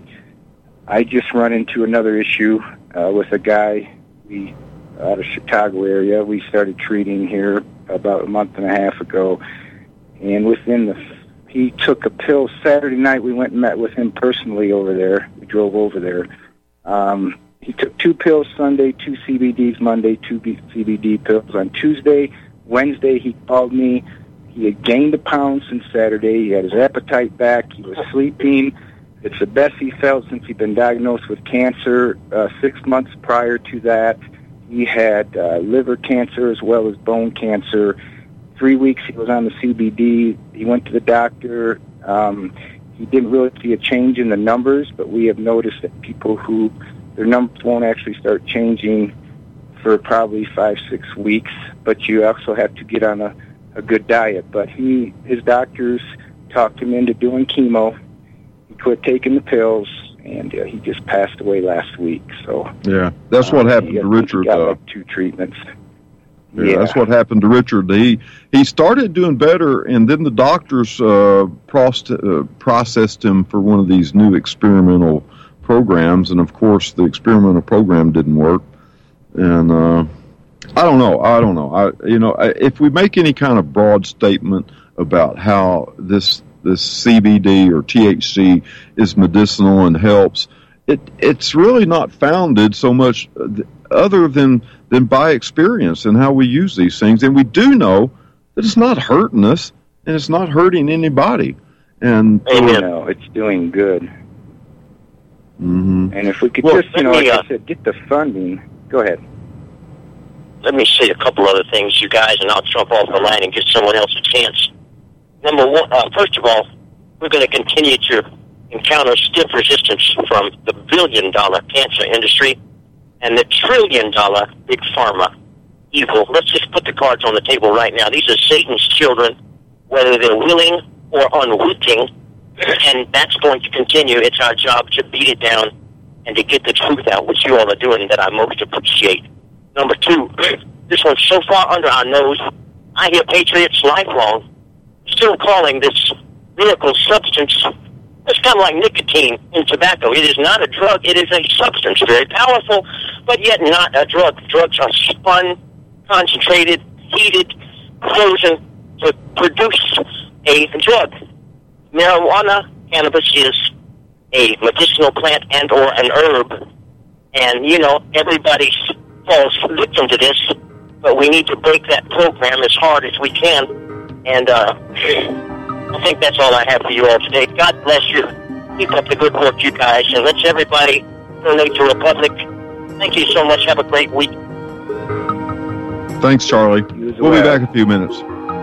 I just run into another issue uh, with a guy we out of Chicago area. We started treating here about a month and a half ago, and within the he took a pill Saturday night. We went and met with him personally over there. We drove over there. Um, He took two pills Sunday, two C B Ds Monday, two C B D pills on Tuesday. Wednesday, he called me. He had gained a pound since Saturday. He had his appetite back. He was sleeping. It's the best he felt since he'd been diagnosed with cancer. Uh, six months prior to that, he had uh, liver cancer as well as bone cancer. Three weeks he was on the C B D. He went to the doctor. Um, he didn't really see a change in the numbers, but we have noticed that people who their numbers won't actually start changing for probably five, six weeks, but you also have to get on a, a good diet. But he, his doctors talked him into doing chemo. He quit taking the pills, and uh, he just passed away last week. So yeah, that's what uh, happened he, to Richard. He got uh, like two treatments. Yeah, yeah, that's what happened to Richard. He he started doing better, and then the doctors uh, prost- uh, processed him for one of these new experimental programs, and of course the experimental program didn't work. And uh, I don't know. I don't know. I you know I, if we make any kind of broad statement about how this this C B D or T H C is medicinal and helps, it it's really not founded so much other than than by experience and how we use these things. And we do know that it's not hurting us and it's not hurting anybody. And you know, it's doing good. Mm-hmm. And if we could well, just, you know, like me, uh, I said, get the funding. Go ahead. let me say a couple other things, you guys, and I'll jump off the line and give someone else a chance. Number one, uh, first of all, we're going to continue to encounter stiff resistance from the billion-dollar cancer industry and the trillion-dollar big pharma evil. Let's just put the cards on the table right now. These are Satan's children, whether they're willing or unwitting, and that's going to continue. It's our job to beat it down and to get the truth out, which you all are doing, that I most appreciate. Number two, this one's so far under our nose, I hear patriots lifelong still calling this miracle substance. It's kind of like nicotine in tobacco. It is not a drug. It is a substance, very powerful, but yet not a drug. Drugs are spun, concentrated, heated, frozen to produce a drug. Marijuana, cannabis, is a medicinal plant and or an herb. And, you know, everybody falls victim to this, but we need to break that program as hard as we can. And uh, I think that's all I have for you all today. God bless you. Keep up the good work, you guys, and let's everybody donate to Republic. Thank you so much. Have a great week. Thanks, Charlie. We'll be back in a few minutes.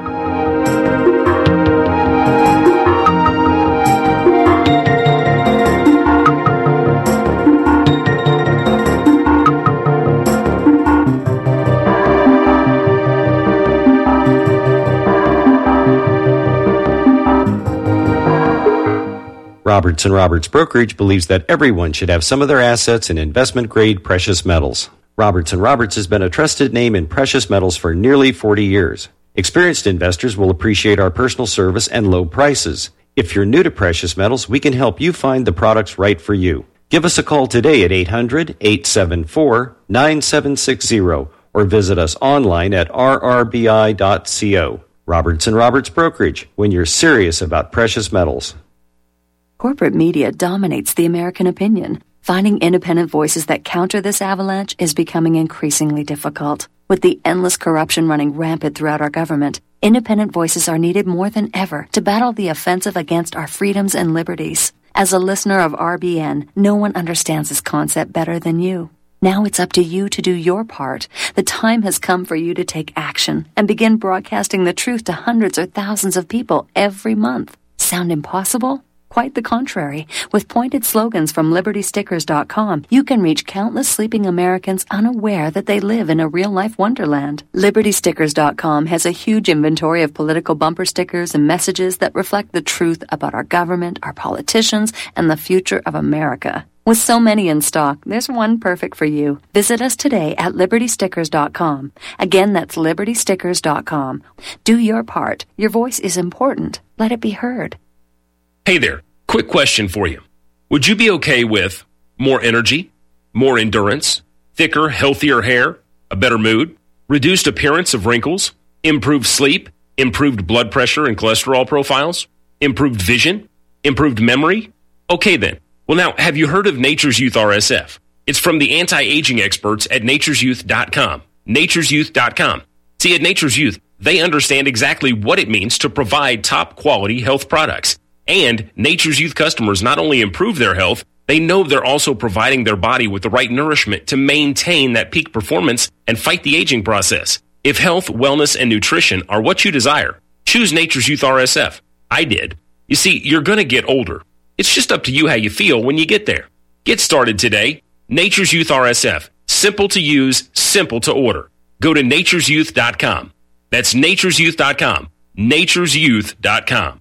Roberts and Roberts Brokerage believes that everyone should have some of their assets in investment-grade precious metals. Roberts and Roberts has been a trusted name in precious metals for nearly forty years. Experienced investors will appreciate our personal service and low prices. If you're new to precious metals, we can help you find the products right for you. Give us a call today at eight hundred, eight seven four, nine seven six zero or visit us online at r r b i dot co. Roberts and Roberts Brokerage, when you're serious about precious metals. Corporate media dominates the American opinion. Finding independent voices that counter this avalanche is becoming increasingly difficult. With the endless corruption running rampant throughout our government, independent voices are needed more than ever to battle the offensive against our freedoms and liberties. As a listener of R B N, no one understands this concept better than you. Now it's up to you to do your part. The time has come for you to take action and begin broadcasting the truth to hundreds or thousands of people every month. Sound impossible? Quite the contrary. With pointed slogans from Liberty Stickers dot com, you can reach countless sleeping Americans unaware that they live in a real-life wonderland. Liberty Stickers dot com has a huge inventory of political bumper stickers and messages that reflect the truth about our government, our politicians, and the future of America. With so many in stock, there's one perfect for you. Visit us today at Liberty Stickers dot com. Again, that's Liberty Stickers dot com. Do your part. Your voice is important. Let it be heard. Hey there, quick question for you. Would you be okay with more energy, more endurance, thicker, healthier hair, a better mood, reduced appearance of wrinkles, improved sleep, improved blood pressure and cholesterol profiles, improved vision, improved memory? Okay then. Well now, have you heard of Nature's Youth R S F? It's from the anti-aging experts at natures youth dot com. natures youth dot com. See, at Nature's Youth, they understand exactly what it means to provide top-quality health products. And Nature's Youth customers not only improve their health, they know they're also providing their body with the right nourishment to maintain that peak performance and fight the aging process. If health, wellness, and nutrition are what you desire, choose Nature's Youth R S F. I did. You see, you're going to get older. It's just up to you how you feel when you get there. Get started today. Nature's Youth R S F. Simple to use, simple to order. Go to natures youth dot com. That's natures youth dot com. natures youth dot com.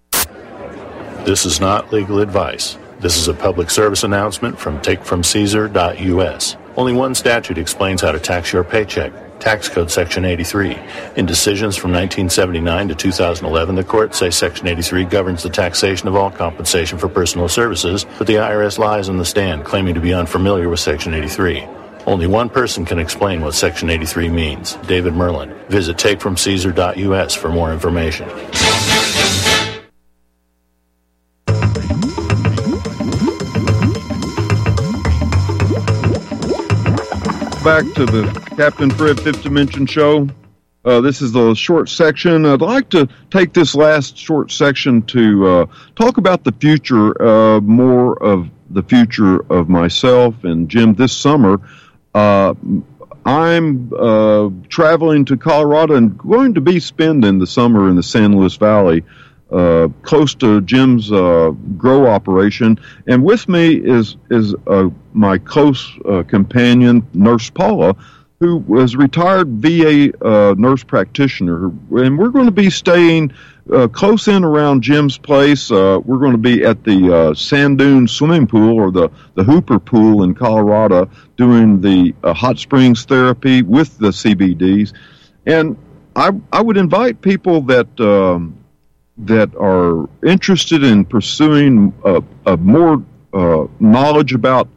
This is not legal advice. This is a public service announcement from take from caesar dot u s. Only one statute explains how to tax your paycheck. Tax Code Section eighty-three. In decisions from nineteen seventy-nine to two thousand eleven, the courts say Section eighty-three governs the taxation of all compensation for personal services, but the I R S lies on the stand, claiming to be unfamiliar with Section eighty-three. Only one person can explain what Section eighty-three means, David Merlin. Visit take from caesar dot u s for more information. Back to the Captain Fred Fifth Dimension show. Uh, this is the short section. I'd like to take this last short section to uh, talk about the future, uh, more of the future of myself and Jim this summer. Uh, I'm uh, traveling to Colorado and going to be spending the summer in the San Luis Valley, uh, close to Jim's uh, grow operation. And with me is is uh, my close uh, companion, Nurse Paula, who was a retired V A uh, nurse practitioner. And we're going to be staying uh, close in around Jim's place. Uh, we're going to be at the uh, Sand Dune Swimming Pool, or the, the Hooper Pool in Colorado, doing the uh, hot springs therapy with the C B Ds. And I, I would invite people that um, that are interested in pursuing a, a more uh, knowledge about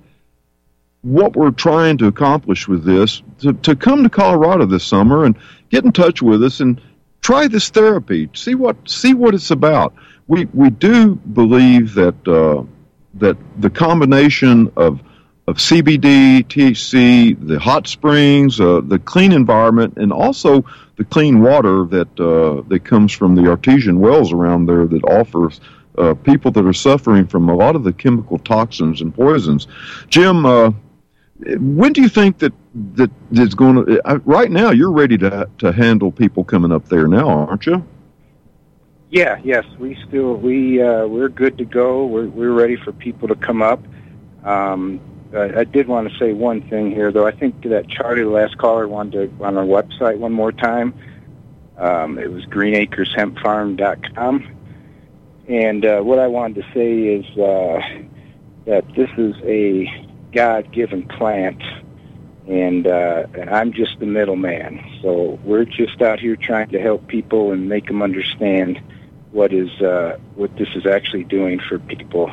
what we're trying to accomplish with this, to, to come to Colorado this summer and get in touch with us and try this therapy. See what see what it's about. We we do believe that uh, that the combination of of C B D, T H C, the hot springs, uh, the clean environment, and also the clean water that uh, that comes from the artesian wells around there that offers uh, people that are suffering from a lot of the chemical toxins and poisons. Jim, uh, when do you think that that is going to? Uh, right now, you're ready to to handle people coming up there now, aren't you? Yeah. Yes. We still we uh, we're good to go. We're we're ready for people to come up. Um, I, I did want to say one thing here, though. I think that Charlie, the last caller, wanted to on our website one more time. Um, it was green acres hemp farm dot com, and uh, what I wanted to say is uh, that this is a God-given plant, and uh, and I'm just the middleman. So we're just out here trying to help people and make them understand what is uh, what this is actually doing for people.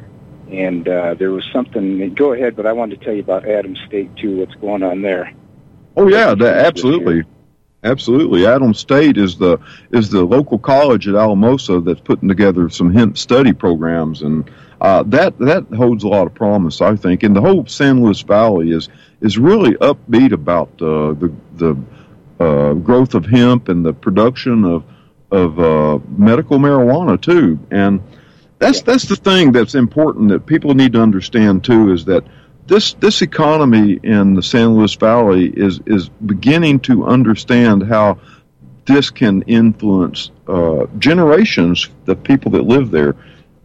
And uh, there was something. Go ahead, but I wanted to tell you about Adams State too. What's going on there? Oh yeah, that, absolutely, absolutely. Adams State is the is the local college at Alamosa that's putting together some hemp study programs, and uh, that that holds a lot of promise, I think. And the whole San Luis Valley is is really upbeat about uh, the the uh, growth of hemp and the production of of uh, medical marijuana too, and. That's that's the thing that's important that people need to understand too, is that this this economy in the San Luis Valley is is beginning to understand how this can influence uh, generations, the people that live there.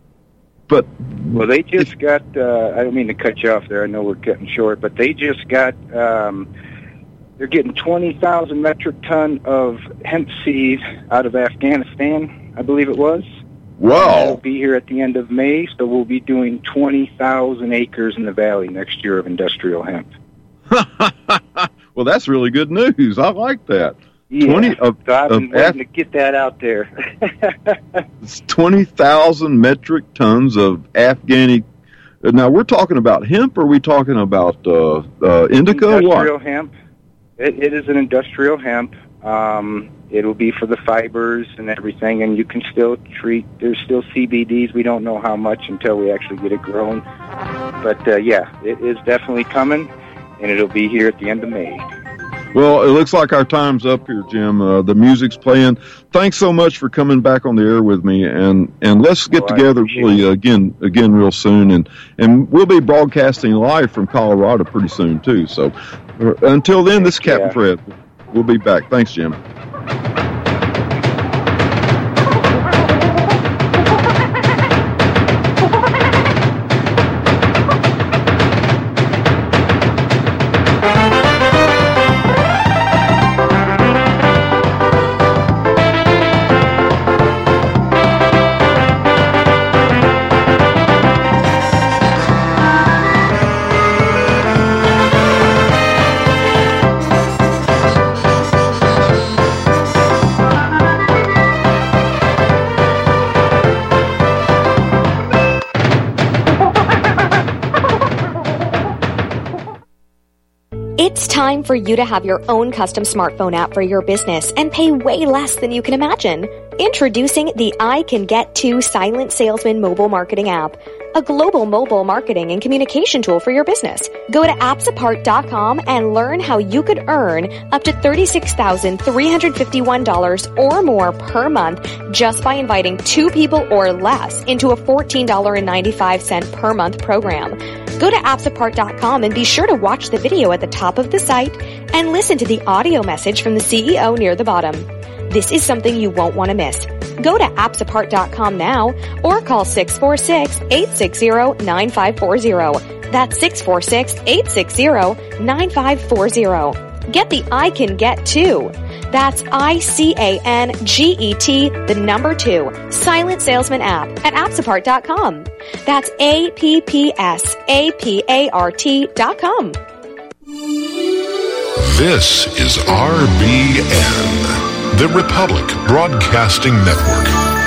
But well, they just got. Uh, I don't mean to cut you off there. I know we're cutting short, but they just got. Um, they're getting twenty thousand metric ton of hemp seed out of Afghanistan, I believe it was. Wow. We'll be here at the end of May, so we'll be doing twenty thousand acres in the valley next year of industrial hemp. Well, that's really good news. I like that. Yeah, twenty of, so I've been of waiting Af- to get that out there. It's twenty thousand metric tons of Afghani. Now, we're talking about hemp, or are we talking about uh, uh, indica? Industrial what? hemp. It, it is an industrial hemp. Um, it'll be for the fibers and everything, and you can still treat, there's still C B Ds. We don't know how much until we actually get it grown. But, uh, yeah, it is definitely coming, and it'll be here at the end of May. Well, it looks like our time's up here, Jim. Uh, the music's playing. Thanks so much for coming back on the air with me, and, and let's get oh, together really uh, again again real soon, and, and we'll be broadcasting live from Colorado pretty soon, too. So uh, until then, this is Captain yeah. Fred. We'll be back. Thanks, Jim. It's time for you to have your own custom smartphone app for your business and pay way less than you can imagine. Introducing the I Can Get To Silent Salesman mobile marketing app, a global mobile marketing and communication tool for your business. Go to apps apart dot com and learn how you could earn up to thirty-six thousand three hundred fifty-one dollars or more per month just by inviting two people or less into a fourteen dollars and ninety-five cents per month program. Go to apps apart dot com and be sure to watch the video at the top of the site and listen to the audio message from the C E O near the bottom. This is something you won't want to miss. Go to apps apart dot com now or call six four six, eight six zero, nine five four zero. That's six four six, eight six zero, nine five four zero. Get the I Can Get Too. That's I C A N G E T, the number two, Silent Salesman app at apps apart dot com. That's A P P S A P A R T dot com. This is R B N, the Republic Broadcasting Network.